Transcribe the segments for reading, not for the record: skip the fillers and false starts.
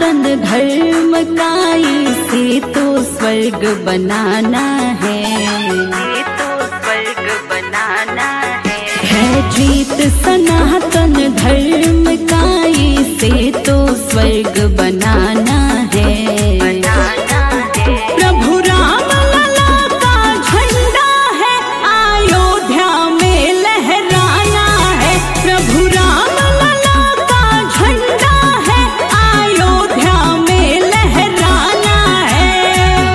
सनातन धर्म का इसे तो स्वर्ग बनाना है, ये तो स्वर्ग बनाना है जीत सनातन धर्म का इसे तो स्वर्ग बनाना है। प्रभु राम लला का झंडा है अयोध्या में लहराना है, प्रभु राम लला का झंडा है अयोध्या में लहराना है।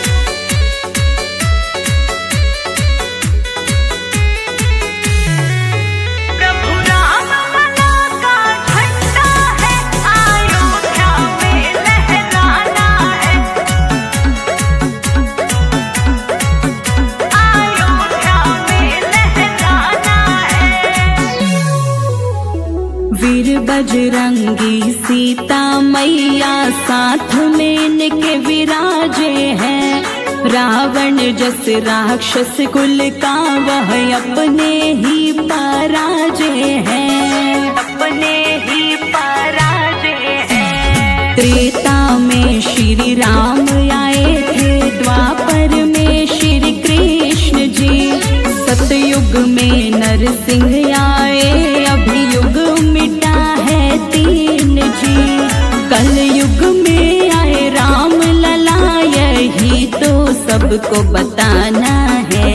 प्रभु राम लला का झंडा है अयोध्या में लहराना है, अयोध्या में लहराना है। वीर बजरंगी सीता मैया साथ में इनके विराजे हैं, रावण जस राक्षस कुल का वह अपने ही पराजय है, अपने ही पराजय है। त्रेता में श्री राम आए थे, द्वापर में श्री कृष्ण जी, सतयुग में नरसिंह आए, अभियुग मिटा है तीन जी, कलयुग में आए राम लला, यही तो सबको बताना है।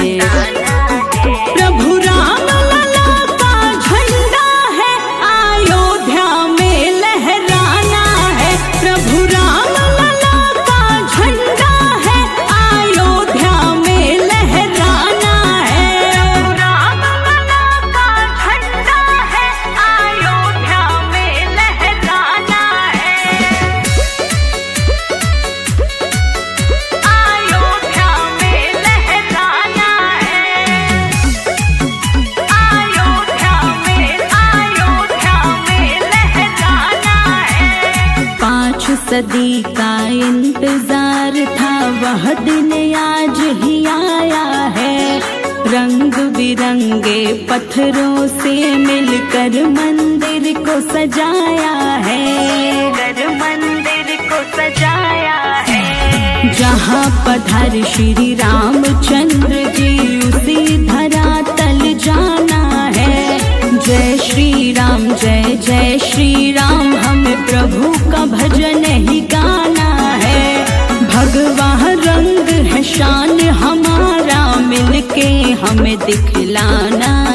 प्रभु राम लला का झंडा है अयोध्या में लहराना है, प्रभु राम लला का झंडा है अयोध्या में लहराना है, प्रभु राम लला का झंडा है अयोध्या में लहराना है, अयोध्या में लहराना है, अयोध्या में लहराना है। 5 सदी का इंतजार था, वह दिन आज ही आया है, रंग बिरंगे पत्थरों से मिलकर मंदिर को सजाया है, कर मंदिर को सजाया है। जहाँ पधार श्री रामचंद्र जी उसी धरातल जाना है, जय श्री राम जय जय श्री राम, हमें प्रभु का भजन ही गाना है। भगवा रंग है शान हमारा, मिलके हमें दिखलाना